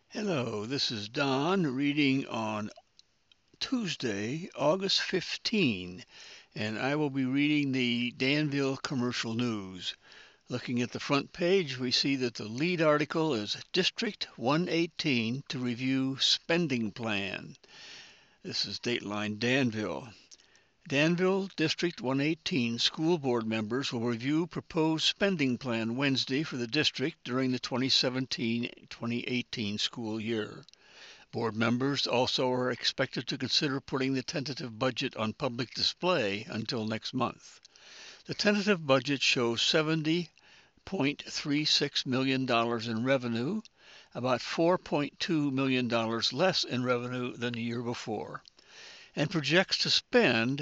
Hello, this is Don reading on Tuesday, August 15, and I will be reading the Danville Commercial News. Looking at the front page, we see that the lead article is District 118 to review spending plan. This is Dateline Danville. Danville District 118 school board members will review proposed spending plan Wednesday for the district during the 2017-2018 school year. Board members also are expected to consider putting the tentative budget on public display until next month. The tentative budget shows $70.36 million in revenue, about $4.2 million less in revenue than the year before, and projects to spend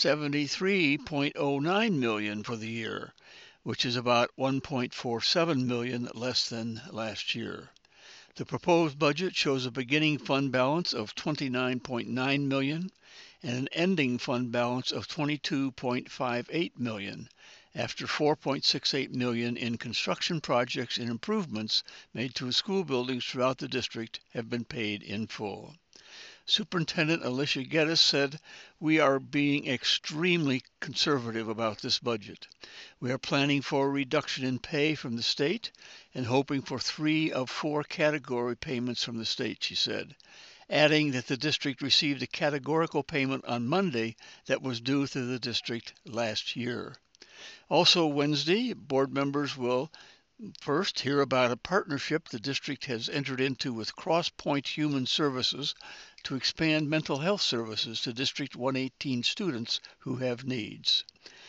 $73.09 million for the year, which is about $1.47 million less than last year. The proposed budget shows a beginning fund balance of $29.9 million and an ending fund balance of $22.58 million, after $4.68 million in construction projects and improvements made to school buildings throughout the district have been paid in full. Superintendent Alicia Geddes said, "We are being extremely conservative about this budget. We are planning for a reduction in pay from the state and hoping for 3 of 4 category payments from the state," she said, adding that the district received a categorical payment on Monday that was due to the district last year. Also Wednesday, board members will first hear about a partnership the district has entered into with CrossPoint Human Services to expand mental health services to District 118 students who have needs.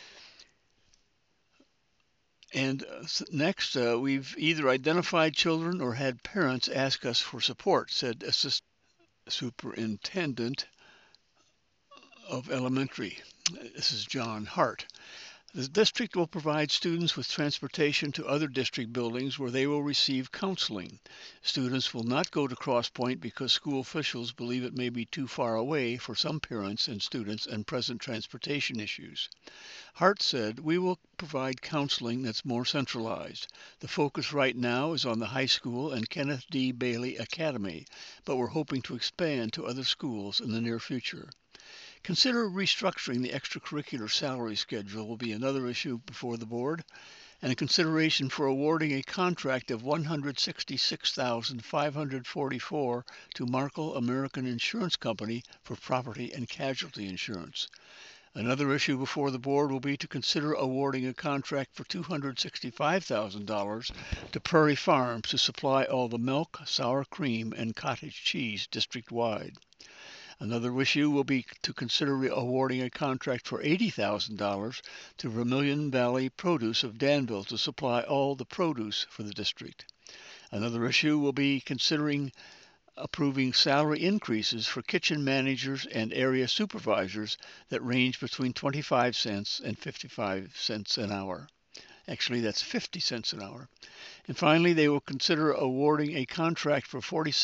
And next, we've either identified children or had parents ask us for support, said Assistant Superintendent of Elementary. This is John Hart. The district will provide students with transportation to other district buildings where they will receive counseling. Students will not go to CrossPoint because school officials believe it may be too far away for some parents and students and present transportation issues. Hart said, "We will provide counseling that's more centralized. The focus right now is on the high school and Kenneth D. Bailey Academy, but we're hoping to expand to other schools in the near future." Consider restructuring the extracurricular salary schedule will be another issue before the board, and a consideration for awarding a contract of $166,544 to Markel American Insurance Company for property and casualty insurance. Another issue before the board will be to consider awarding a contract for $265,000 to Prairie Farms to supply all the milk, sour cream, and cottage cheese district-wide. Another issue will be to consider awarding a contract for $80,000 to Vermilion Valley Produce of Danville to supply all the produce for the district. Another issue will be considering approving salary increases for kitchen managers and area supervisors that range between 25 cents and 55 cents an hour. Actually, that's 50 cents an hour. And finally, they will consider awarding a contract for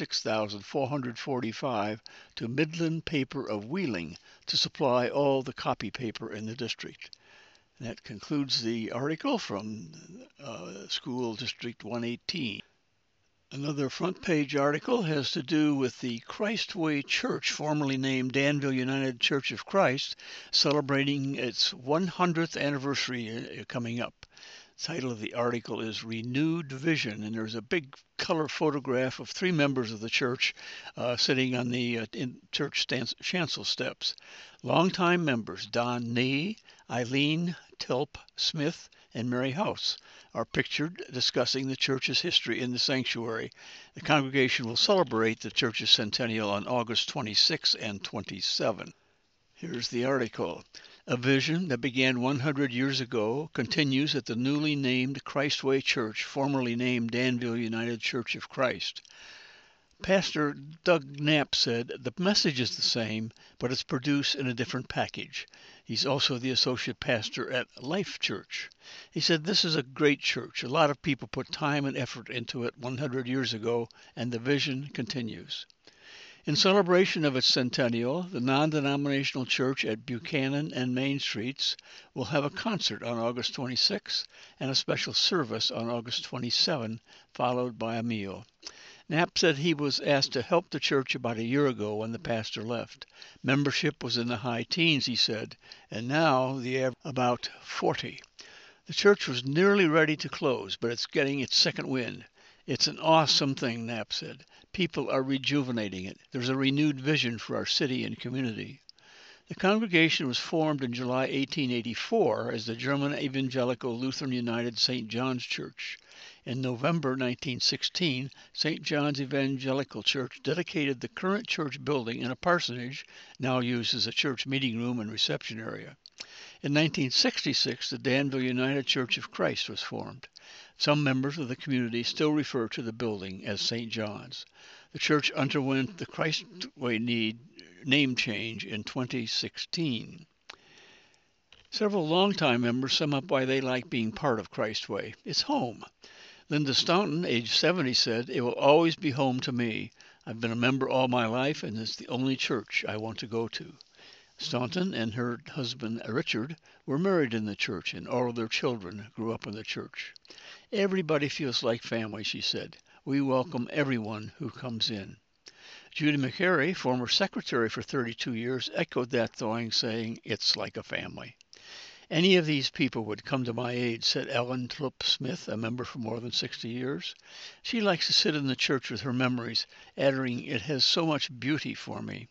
$46,445 to Midland Paper of Wheeling to supply all the copy paper in the district. And that concludes the article from School District 118. Another front page article has to do with the Christway Church, formerly named Danville United Church of Christ, celebrating its 100th anniversary coming up. The title of the article is Renewed Vision, and there's a big color photograph of 3 members of the church sitting on the church chancel steps. Longtime members Don Nee, Eileen Tilp Smith, and Mary House are pictured discussing the church's history in the sanctuary. The congregation will celebrate the church's centennial on August 26 and 27. Here's the article. A vision that began 100 years ago continues at the newly named Christway Church, formerly named Danville United Church of Christ. Pastor Doug Knapp said, "The message is the same, but it's produced in a different package." He's also the associate pastor at Life Church. He said, "This is a great church. A lot of people put time and effort into it 100 years ago, and the vision continues." In celebration of its centennial, the non-denominational church at Buchanan and Main Streets will have a concert on August 26 and a special service on August 27, followed by a meal. Knapp said he was asked to help the church about a year ago when the pastor left. Membership was in the high teens, he said, and now the average about 40. The church was nearly ready to close, but it's getting its second wind. It's an awesome thing, Knapp said. People are rejuvenating it. There's a renewed vision for our city and community. The congregation was formed in July 1884 as the German Evangelical Lutheran United St. John's Church. In November 1916, St. John's Evangelical Church dedicated the current church building in a parsonage, now used as a church meeting room and reception area. In 1966, the Danville United Church of Christ was formed. Some members of the community still refer to the building as St. John's. The church underwent the Christway name change in 2016. Several longtime members sum up why they like being part of Christway. It's home. Linda Staunton, age 70, said, "It will always be home to me. I've been a member all my life, and it's the only church I want to go to." Staunton and her husband Richard were married in the church, and all of their children grew up in the church. "Everybody feels like family," she said. "We welcome everyone who comes in." Judy McCary, former secretary for 32 years, echoed that thought, saying, "It's like a family." "Any of these people would come to my aid," said Ellen Tlup Smith, a member for more than 60 years. She likes to sit in the church with her memories, adding, "It has so much beauty for me."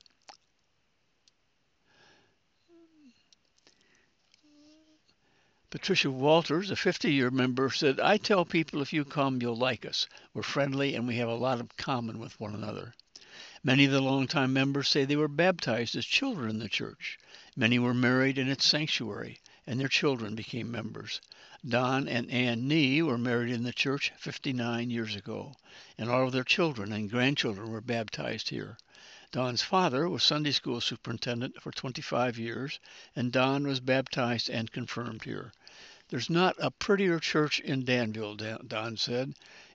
Patricia Walters, a 50-year member, said, "I tell people if you come, you'll like us. We're friendly and we have a lot in common with one another." Many of the longtime members say they were baptized as children in the church. Many were married in its sanctuary, and their children became members. Don and Ann Nee were married in the church 59 years ago, and all of their children and grandchildren were baptized here. Don's father was Sunday school superintendent for 25 years, and Don was baptized and confirmed here. "There's not a prettier church in Danville," Don said.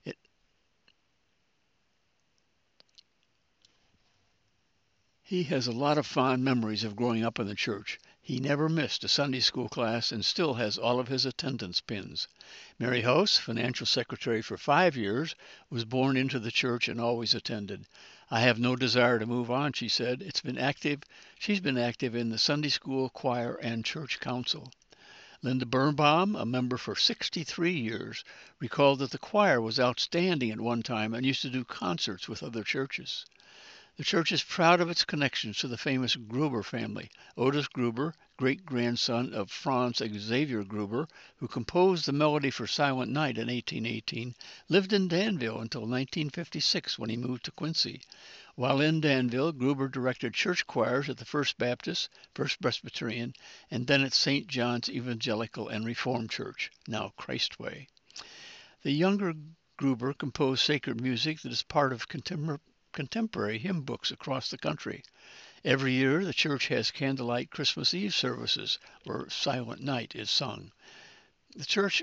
He has a lot of fond memories of growing up in the church. He never missed a Sunday school class and still has all of his attendance pins. Mary House, financial secretary for 5 years, was born into the church and always attended. "I have no desire to move on," she said. She's been active in the Sunday school, choir, and church council. Linda Birnbaum, a member for 63 years, recalled that the choir was outstanding at one time and used to do concerts with other churches. The church is proud of its connections to the famous Gruber family. Otis Gruber, great-grandson of Franz Xavier Gruber, who composed the melody for Silent Night in 1818, lived in Danville until 1956 when he moved to Quincy. While in Danville, Gruber directed church choirs at the First Baptist, First Presbyterian, and then at St. John's Evangelical and Reformed Church, now Christway. The younger Gruber composed sacred music that is part of contemporary hymn books across the country. Every year, the church has candlelight Christmas Eve services where Silent Night is sung. The church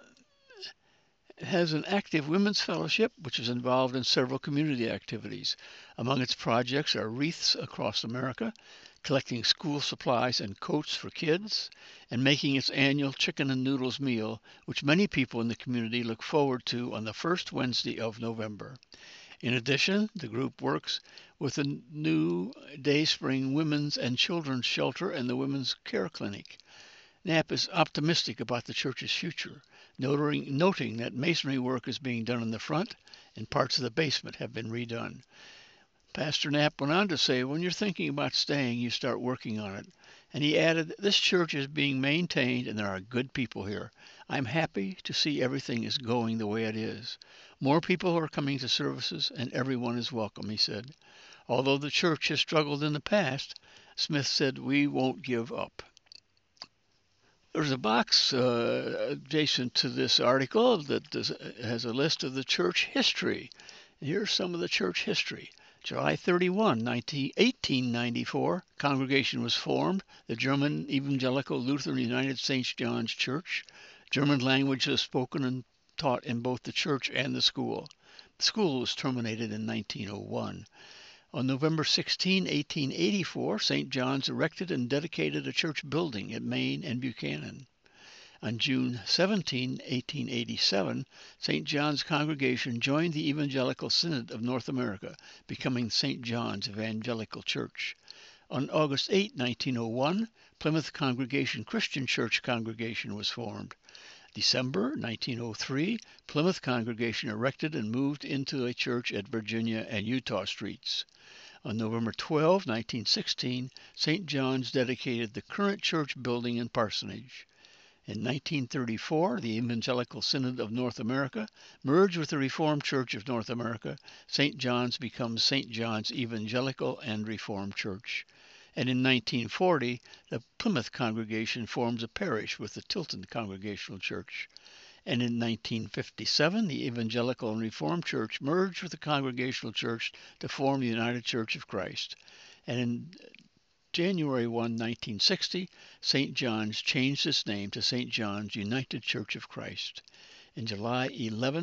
has an active women's fellowship, which is involved in several community activities. Among its projects are wreaths across America, collecting school supplies and coats for kids, and making its annual chicken and noodles meal, which many people in the community look forward to on the first Wednesday of November. In addition, the group works with the new Dayspring Women's and Children's Shelter and the Women's Care Clinic. Knapp is optimistic about the church's future, noting that masonry work is being done in the front and parts of the basement have been redone. Pastor Knapp went on to say, "When you're thinking about staying, you start working on it." And he added, "This church is being maintained and there are good people here. I'm happy to see everything is going the way it is. More people are coming to services and everyone is welcome," he said. Although the church has struggled in the past, Smith said, "We won't give up." There's a box adjacent to this article that has a list of the church history. Here's some of the church history. July 31, 1894, congregation was formed, the German Evangelical Lutheran United St. John's Church. German language is spoken and taught in both the church and the school. The school was terminated in 1901. On November 16, 1884, St. John's erected and dedicated a church building at Main and Buchanan. On June 17, 1887, St. John's congregation joined the Evangelical Synod of North America, becoming St. John's Evangelical Church. On August 8, 1901, Plymouth Congregation Christian Church congregation was formed. December 1903, Plymouth Congregation erected and moved into a church at Virginia and Utah Streets. On November 12, 1916, St. John's dedicated the current church building and parsonage. In 1934, the Evangelical Synod of North America merged with the Reformed Church of North America. St. John's becomes St. John's Evangelical and Reformed Church. And in 1940, the Plymouth congregation forms a parish with the Tilton Congregational Church. And in 1957, the Evangelical and Reformed Church merged with the Congregational Church to form the United Church of Christ. And in January 1, 1960, St. John's changed its name to St. John's United Church of Christ. In July 11,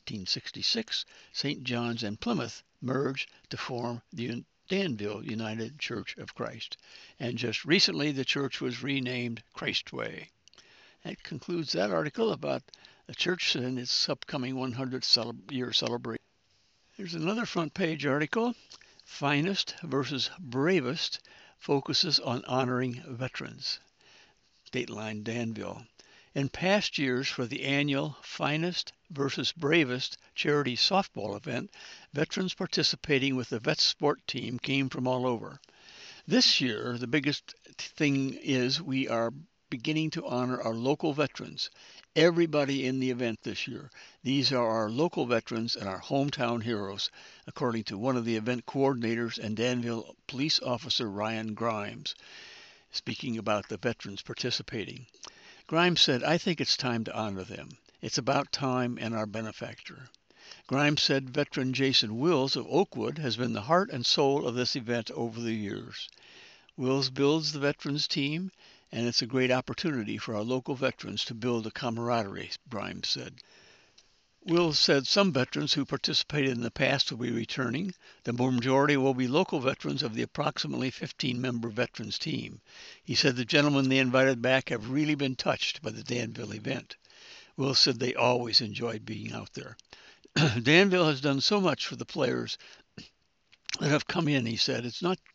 1966, St. John's and Plymouth merged to form the Danville United Church of Christ. And just recently, the church was renamed Christway. That concludes that article about the church and its upcoming 100th year celebration. Here's another front page article. Finest versus Bravest focuses on honoring veterans. Dateline Danville. In past years, for the annual Finest versus Bravest charity softball event, veterans participating with the Vet Sport team came from all over. This year, the biggest thing is we are beginning to honor our local veterans. Everybody in the event this year. These are our local veterans and our hometown heroes, according to one of the event coordinators and Danville police officer Ryan Grimes, speaking about the veterans participating. Grimes said, "I think it's time to honor them. It's about time and our benefactor." Grimes said veteran Jason Wills of Oakwood has been the heart and soul of this event over the years. Wills builds the veterans team, and it's a great opportunity for our local veterans to build a camaraderie, Grimes said. Wills said some veterans who participated in the past will be returning. The majority will be local veterans of the approximately 15-member veterans team. He said the gentlemen they invited back have really been touched by the Danville event. Wills said they always enjoyed being out there. Danville has done so much for the players that have come in, he said. It's not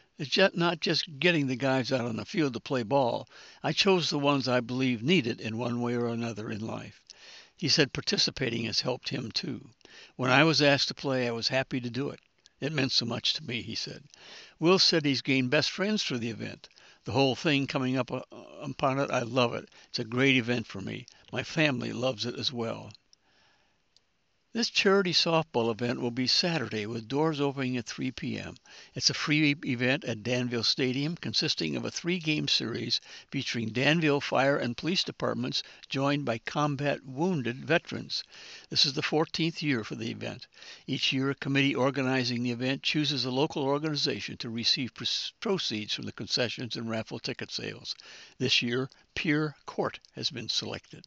just getting the guys out on the field to play ball. I chose the ones I believe need it in one way or another in life. He said participating has helped him too. When I was asked to play, I was happy to do it. It meant so much to me, he said. Will said he's gained best friends through the event. The whole thing coming up upon it, I love it. It's a great event for me. My family loves it as well. This charity softball event will be Saturday with doors opening at 3 p.m. It's a free event at Danville Stadium consisting of a 3-game series featuring Danville Fire and Police Departments joined by combat wounded veterans. This is the 14th year for the event. Each year, a committee organizing the event chooses a local organization to receive proceeds from the concessions and raffle ticket sales. This year, Pure Court has been selected.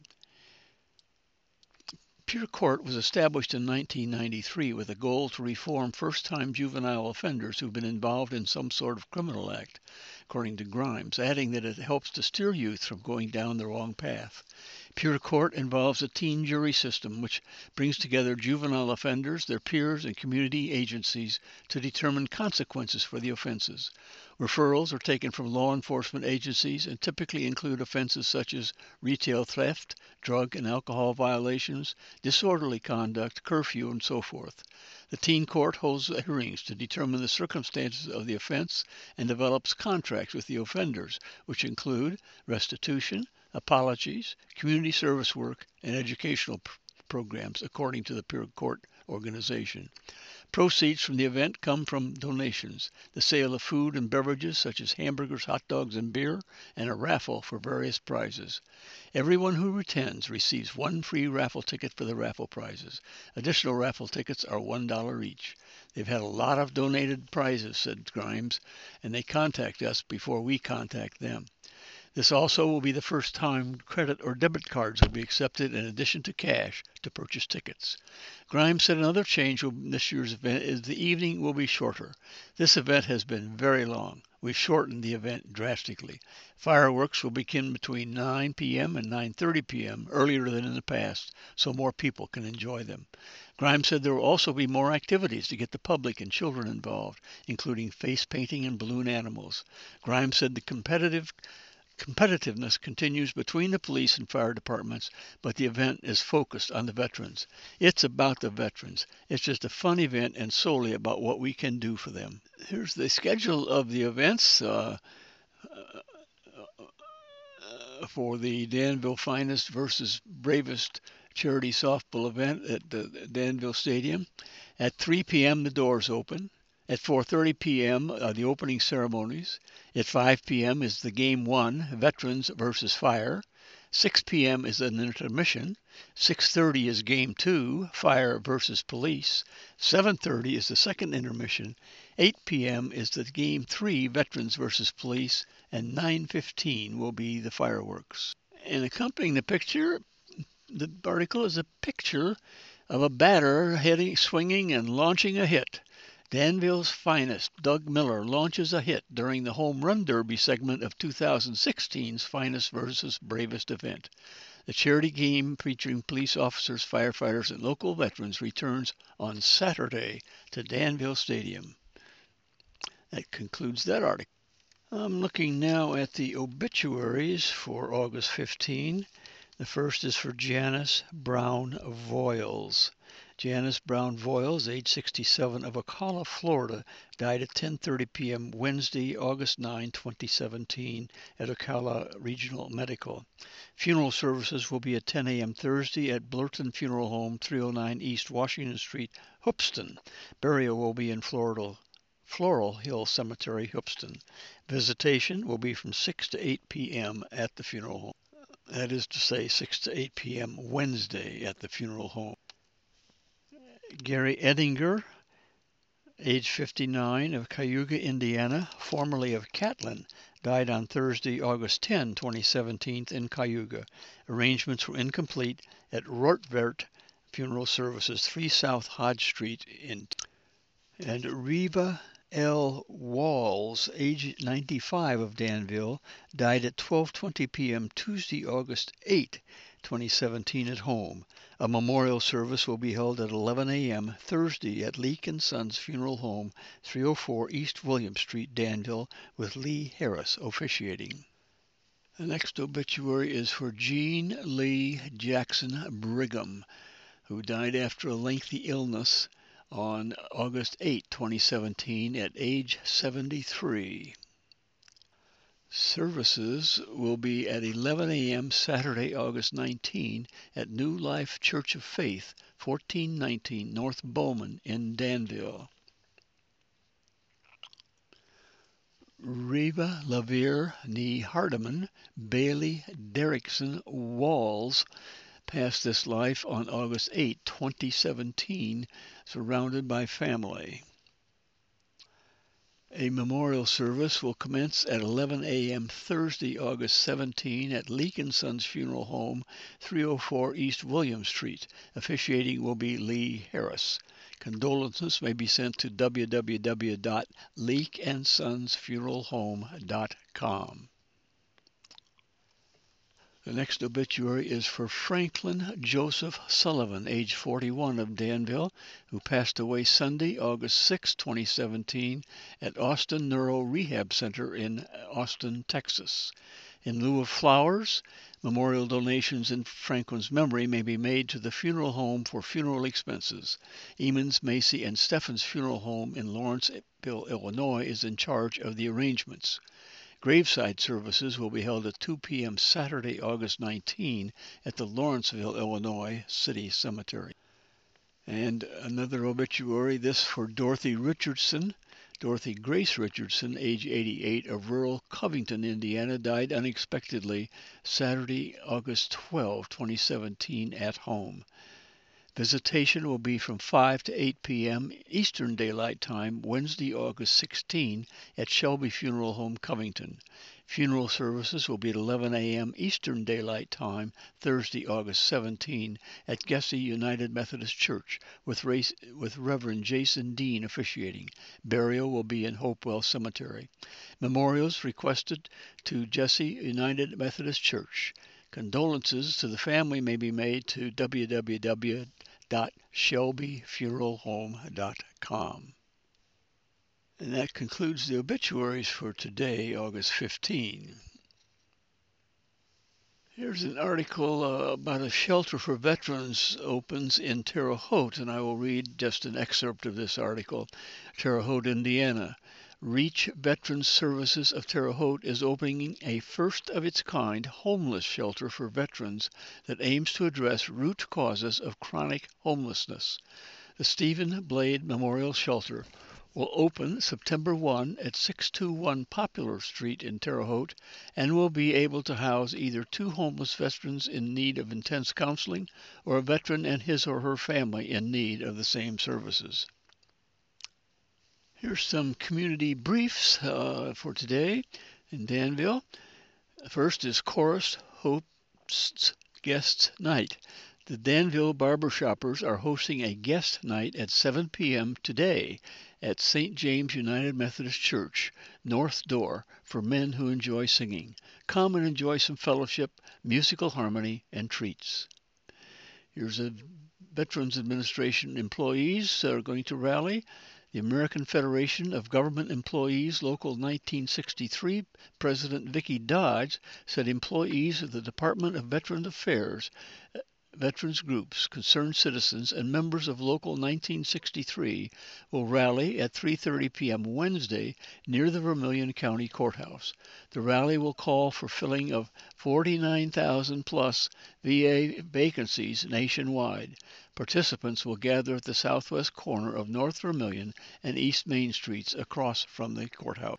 Pure Court was established in 1993 with a goal to reform first-time juvenile offenders who've been involved in some sort of criminal act, according to Grimes, adding that it helps to steer youth from going down the wrong path. Pure Court involves a teen jury system which brings together juvenile offenders, their peers, and community agencies to determine consequences for the offenses. Referrals are taken from law enforcement agencies and typically include offenses such as retail theft, drug and alcohol violations, disorderly conduct, curfew, and so forth. The teen court holds hearings to determine the circumstances of the offense and develops contracts with the offenders, which include restitution, apologies, community service work, and educational programs, according to the Pure Court organization. Proceeds from the event come from donations, the sale of food and beverages such as hamburgers, hot dogs, and beer, and a raffle for various prizes. Everyone who attends receives one free raffle ticket for the raffle prizes. Additional raffle tickets are $1 each. They've had a lot of donated prizes, said Grimes, and they contact us before we contact them. This also will be the first time credit or debit cards will be accepted in addition to cash to purchase tickets. Grimes said another change in this year's event is the evening will be shorter. This event has been very long. we've shortened the event drastically. Fireworks will begin between 9 p.m. and 9:30 p.m., earlier than in the past, so more people can enjoy them. Grimes said there will also be more activities to get the public and children involved, including face painting and balloon animals. Grimes said the competitiveness continues between the police and fire departments, but the event is focused on the veterans. It's about the veterans. It's just a fun event and solely about what we can do for them. Here's the schedule of the events for the Danville Finest versus Bravest charity softball event at the Danville Stadium. At 3 p.m. the doors open. At 4:30 p.m. The opening ceremonies. At 5 p.m. is the Game 1, Veterans versus Fire. 6 p.m. is an intermission. 6:30 is Game 2, Fire versus Police. 7:30 is the second intermission. 8 p.m. is the Game 3, Veterans versus Police. And 9:15 will be the fireworks. And accompanying the picture, the article is a picture of a batter swinging and launching a hit. Danville's finest, Doug Miller, launches a hit during the Home Run Derby segment of 2016's Finest versus Bravest event. The charity game featuring police officers, firefighters, and local veterans returns on Saturday to Danville Stadium. That concludes that article. I'm looking now at the obituaries for August 15. The first is for Janice Brown Voiles. Janice Brown Voiles, age 67, of Ocala, Florida, died at 10:30 p.m. Wednesday, August 9, 2017, at Ocala Regional Medical. Funeral services will be at 10 a.m. Thursday at Blurton Funeral Home, 309 East Washington Street, Hoopeston. Burial will be in Floral Hill Cemetery, Hoopeston. Visitation will be from 6 to 8 p.m. at the funeral home. That is to say, 6 to 8 p.m. Wednesday at the funeral home. Gary Edinger, age 59, of Cayuga, Indiana, formerly of Catlin, died on Thursday, August 10, 2017, in Cayuga. Arrangements were incomplete at Rortvert Funeral Services, 3 South Hodge Street. And Reva L. Walls, age 95, of Danville, died at 12:20 p.m. Tuesday, August 8, 2017, at home. A memorial service will be held at 11 a.m. Thursday at Leake & Sons Funeral Home, 304 East William Street, Danville, with Lee Harris officiating. The next obituary is for Jean Lee Jackson Brigham, who died after a lengthy illness on August 8, 2017, at age 73. Services will be at 11 a.m. Saturday, August 19, at New Life Church of Faith, 1419 North Bowman in Danville. Reva Lavere Nee Hardeman Bailey Derrickson Walls passed this life on August 8, 2017, surrounded by family. A memorial service will commence at 11 a.m. Thursday, August 17, at Leake & Sons Funeral Home, 304 East William Street. Officiating will be Lee Harris. Condolences may be sent to www.leakeandsonsfuneralhome.com. The next obituary is for Franklin Joseph Sullivan, age 41, of Danville, who passed away Sunday, August 6, 2017, at Austin Neuro Rehab Center in Austin, Texas. In lieu of flowers, memorial donations in Franklin's memory may be made to the funeral home for funeral expenses. Emons, Macy, and Steffens Funeral Home in Lawrenceville, Illinois, is in charge of the arrangements. Graveside services will be held at 2 p.m. Saturday, August 19, at the Lawrenceville, Illinois City Cemetery. And another obituary, this for Dorothy Richardson. Dorothy Grace Richardson, age 88, of rural Covington, Indiana, died unexpectedly Saturday, August 12, 2017, at home. Visitation will be from 5 to 8 p.m. Eastern Daylight Time, Wednesday, August 16, at Shelby Funeral Home, Covington. Funeral services will be at 11 a.m. Eastern Daylight Time, Thursday, August 17, at Gessi United Methodist Church, with Reverend Jason Dean officiating. Burial will be in Hopewell Cemetery. Memorials requested to Gessi United Methodist Church. Condolences to the family may be made to www.shelbyfuneralhome.com. And that concludes the obituaries for today, August 15. Here's an article about a shelter for veterans opens in Terre Haute, and I will read just an excerpt of this article. Terre Haute, Indiana. Reach Veterans Services of Terre Haute is opening a first-of-its-kind homeless shelter for veterans that aims to address root causes of chronic homelessness. The Stephen Blade Memorial Shelter will open September 1 at 621 Popular Street in Terre Haute and will be able to house either 2 homeless veterans in need of intense counseling or a veteran and his or her family in need of the same services. Here's some community briefs for today in Danville. First is Chorus Hosts Guest Night. The Danville Barbershoppers are hosting a guest night at 7 p.m. today at St. James United Methodist Church, North Door, for men who enjoy singing. Come and enjoy some fellowship, musical harmony, and treats. Here's a Veterans Administration employees are going to rally. The American Federation of Government Employees Local 1963 President Vicki Dodge said employees of the Department of Veterans Affairs, veterans groups, concerned citizens, and members of Local 1963 will rally at 3:30 p.m. Wednesday near the Vermilion County Courthouse. The rally will call for filling of 49,000 plus VA vacancies nationwide. Participants will gather at the southwest corner of North Vermilion and East Main Streets across from the courthouse.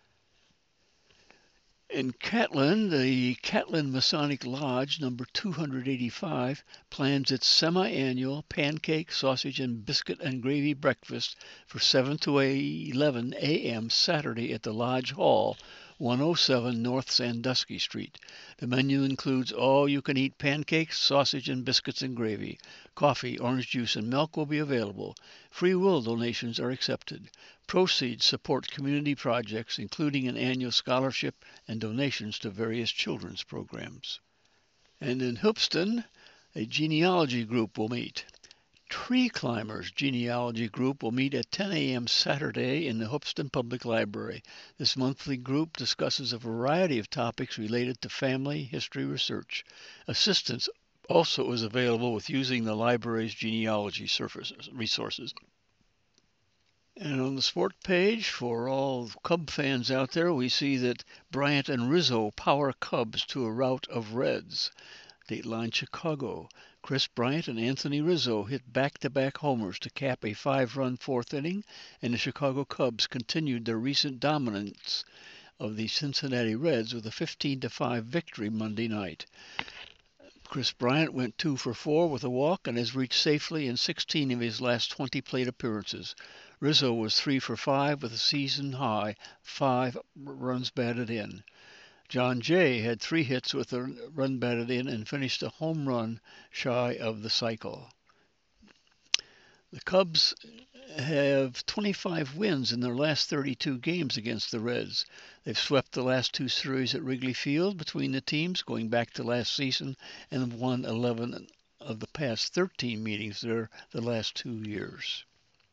In Catlin, the Catlin Masonic Lodge number 285 plans its semi-annual pancake, sausage, and biscuit and gravy breakfast for 7 to 11 a.m. Saturday at the Lodge Hall, 107 North Sandusky Street. The menu includes all-you-can-eat pancakes, sausage, and biscuits and gravy. Coffee, orange juice, and milk will be available. Free will donations are accepted. Proceeds support community projects, including an annual scholarship and donations to various children's programs. And in Hoopeston, a genealogy group will meet. Tree Climbers Genealogy Group will meet at 10 a.m. Saturday in the Hoopeston Public Library. This monthly group discusses a variety of topics related to family history research. Assistance also is available with using the library's genealogy resources. And on the sport page, for all Cub fans out there, we see that Bryant and Rizzo power Cubs to a rout of Reds. Dateline Chicago. Chris Bryant and Anthony Rizzo hit back-to-back homers to cap a 5-run fourth inning, and the Chicago Cubs continued their recent dominance of the Cincinnati Reds with a 15-5 victory Monday night. Chris Bryant went 2 for 4 with a walk and has reached safely in 16 of his last 20 plate appearances. Rizzo was 3 for 5 with a season-high 5 runs batted in. John Jay had 3 hits with a run batted in and finished a home run shy of the cycle. The Cubs have 25 wins in their last 32 games against the Reds. They've swept the last 2 series at Wrigley Field between the teams going back to last season and have won 11 of the past 13 meetings there the last 2 years.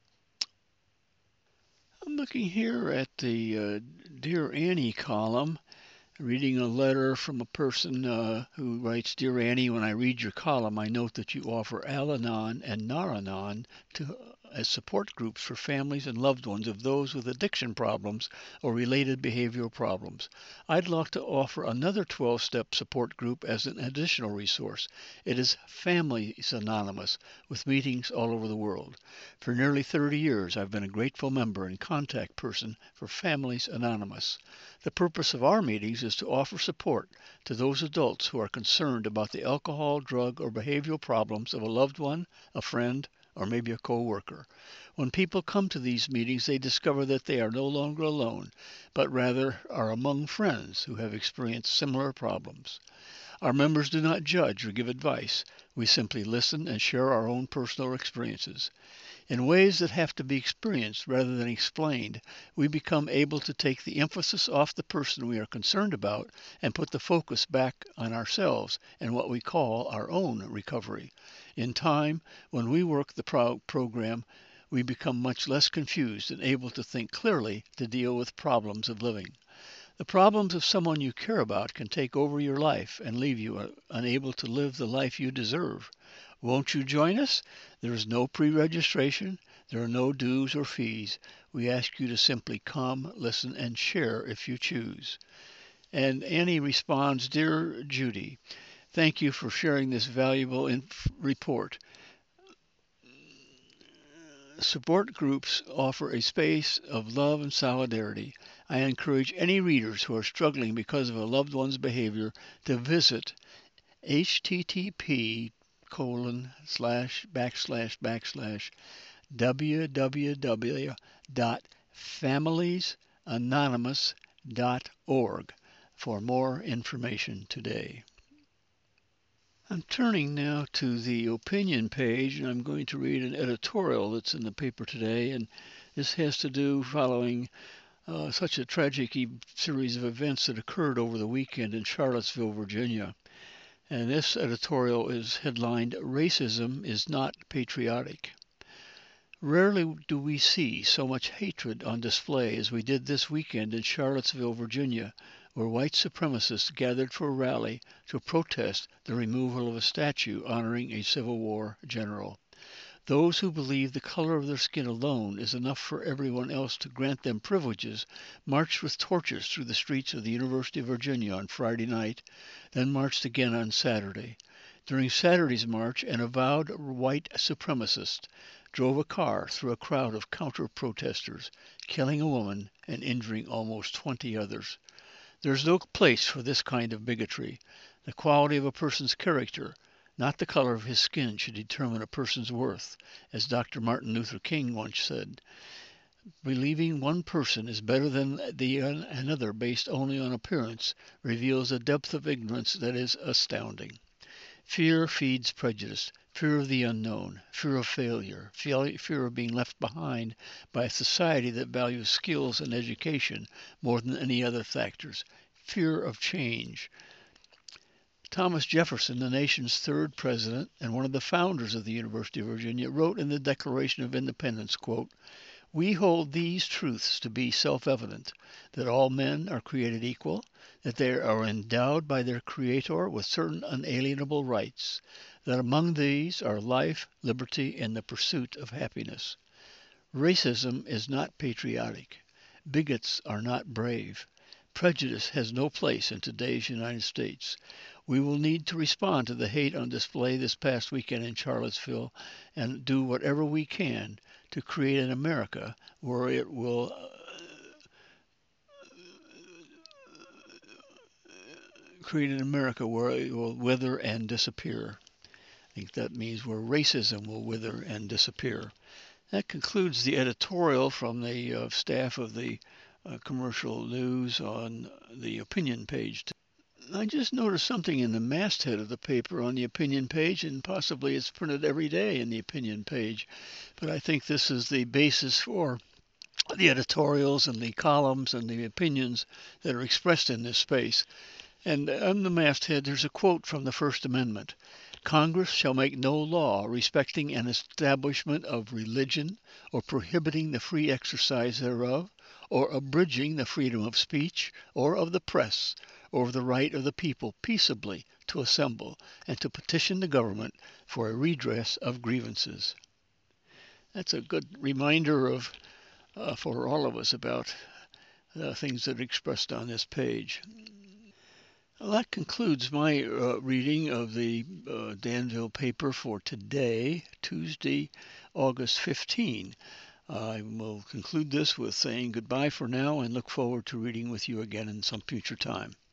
I'm looking here at the Dear Annie column, reading a letter from a person who writes, Dear Annie, when I read your column, I note that you offer Al-Anon and Nar-Anon to as support groups for families and loved ones of those with addiction problems or related behavioral problems. I'd like to offer another 12-step support group as an additional resource. It is Families Anonymous, with meetings all over the world. For nearly 30 years, I've been a grateful member and contact person for Families Anonymous. The purpose of our meetings is to offer support to those adults who are concerned about the alcohol, drug, or behavioral problems of a loved one, a friend, or maybe a co-worker. When people come to these meetings, they discover that they are no longer alone, but rather are among friends who have experienced similar problems. Our members do not judge or give advice. We simply listen and share our own personal experiences. In ways that have to be experienced rather than explained, we become able to take the emphasis off the person we are concerned about and put the focus back on ourselves and what we call our own recovery. In time, when we work the program, we become much less confused and able to think clearly to deal with problems of living. The problems of someone you care about can take over your life and leave you unable to live the life you deserve. Won't you join us? There is no pre-registration. There are no dues or fees. We ask you to simply come, listen, and share if you choose. And Annie responds, Dear Judy, thank you for sharing this valuable report. Support groups offer a space of love and solidarity. I encourage any readers who are struggling because of a loved one's behavior to visit http://www.familiesanonymous.org for more information today. I'm turning now to the opinion page, and I'm going to read an editorial that's in the paper today, and this has to do following such a tragic series of events that occurred over the weekend in Charlottesville, Virginia. And this editorial is headlined, Racism is Not Patriotic. Rarely do we see so much hatred on display as we did this weekend in Charlottesville, Virginia, where white supremacists gathered for a rally to protest the removal of a statue honoring a Civil War general. Those who believe the color of their skin alone is enough for everyone else to grant them privileges marched with torches through the streets of the University of Virginia on Friday night, then marched again on Saturday. During Saturday's march, an avowed white supremacist drove a car through a crowd of counter-protesters, killing a woman and injuring almost 20 others. There's no place for this kind of bigotry. The quality of a person's character, not the color of his skin, should determine a person's worth, as Dr. Martin Luther King once said. Believing one person is better than another based only on appearance reveals a depth of ignorance that is astounding. Fear feeds prejudice, fear of the unknown, fear of failure, fear of being left behind by a society that values skills and education more than any other factors, fear of change. Thomas Jefferson, the nation's third president and one of the founders of the University of Virginia, wrote in the Declaration of Independence, quote, "We hold these truths to be self-evident, that all men are created equal, that they are endowed by their Creator with certain unalienable rights, that among these are life, liberty, and the pursuit of happiness. Racism is not patriotic. Bigots are not brave. Prejudice has no place in today's United States. We will need to respond to the hate on display this past weekend in Charlottesville and do whatever we can to create an America where it will wither and disappear. I think that means where racism will wither and disappear. That concludes the editorial from the staff of the commercial news on the opinion page. I just noticed something in the masthead of the paper on the opinion page, and possibly it's printed every day in the opinion page, but I think this is the basis for the editorials and the columns and the opinions that are expressed in this space. And on the masthead, there's a quote from the First Amendment. Congress shall make no law respecting an establishment of religion, or prohibiting the free exercise thereof, or abridging the freedom of speech, or of the press, or of the right of the people peaceably to assemble and to petition the government for a redress of grievances. That's a good reminder of for all of us about things that are expressed on this page. Well, that concludes my reading of the Danville paper for today, Tuesday, August 15. I will conclude this with saying goodbye for now and look forward to reading with you again in some future time.